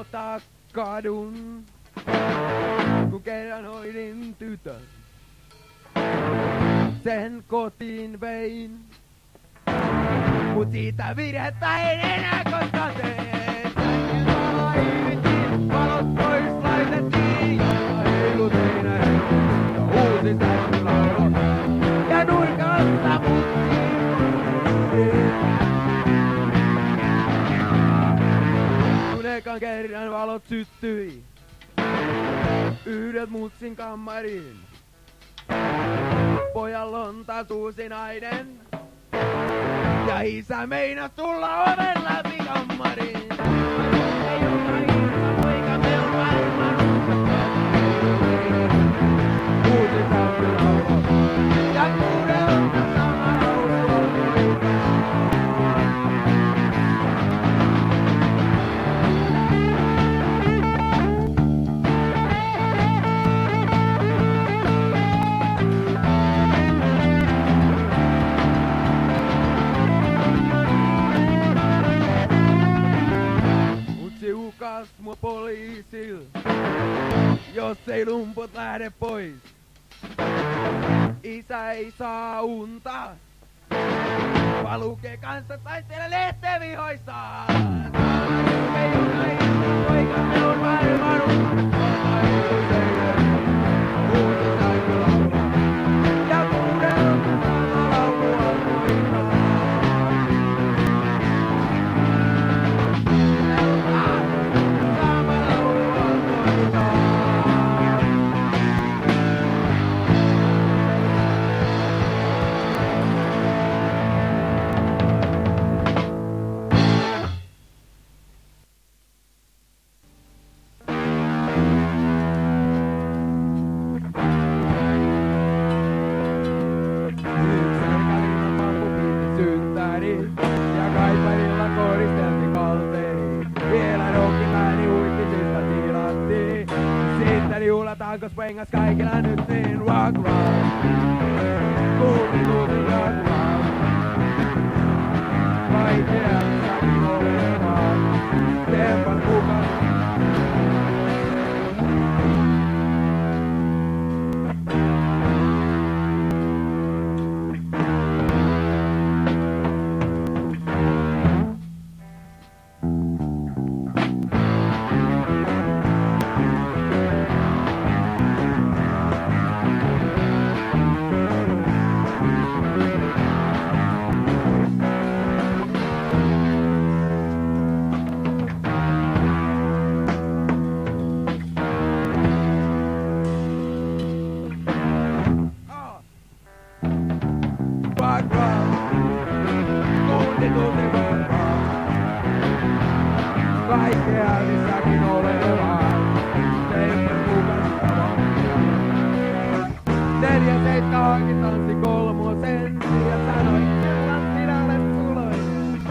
jota kadun, kun kerran hoidin tytön. Sen kotiin vein, mut siitä virhettä en enää koskaan tee. Sängen valaivitin, valot pois laitettiin, jolla heilut seinä heilut, ja uusi sähkölaulo. Ja nurkasta muttiin. Kun ekan kerran valot syttyi, yhdet mutsin kammariin. Pojalla on tatuusi nainen, ja isä meinas tulla oven läpi kammariin. Ei olla ilta, poika, me on varmaan uusi sähkölaulo, ja kuudelta sama laulu alkoi. Ukas mua poliisil, jos ei lumput lähde pois. Isä ei saa unta, vaan lukee kanssa taistele lehteen vihoissa. Ei ole ilta, poika, me on maailman uusi sähkölaulo, ja kuudelta sama laulu alkoitaan. Tankos pengas kaikilla nyt niin rock rock. Kuulin rock rock. Vaikea säkin olevaa. Tempan kukaan.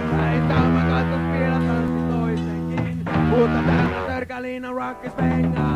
Rock is bang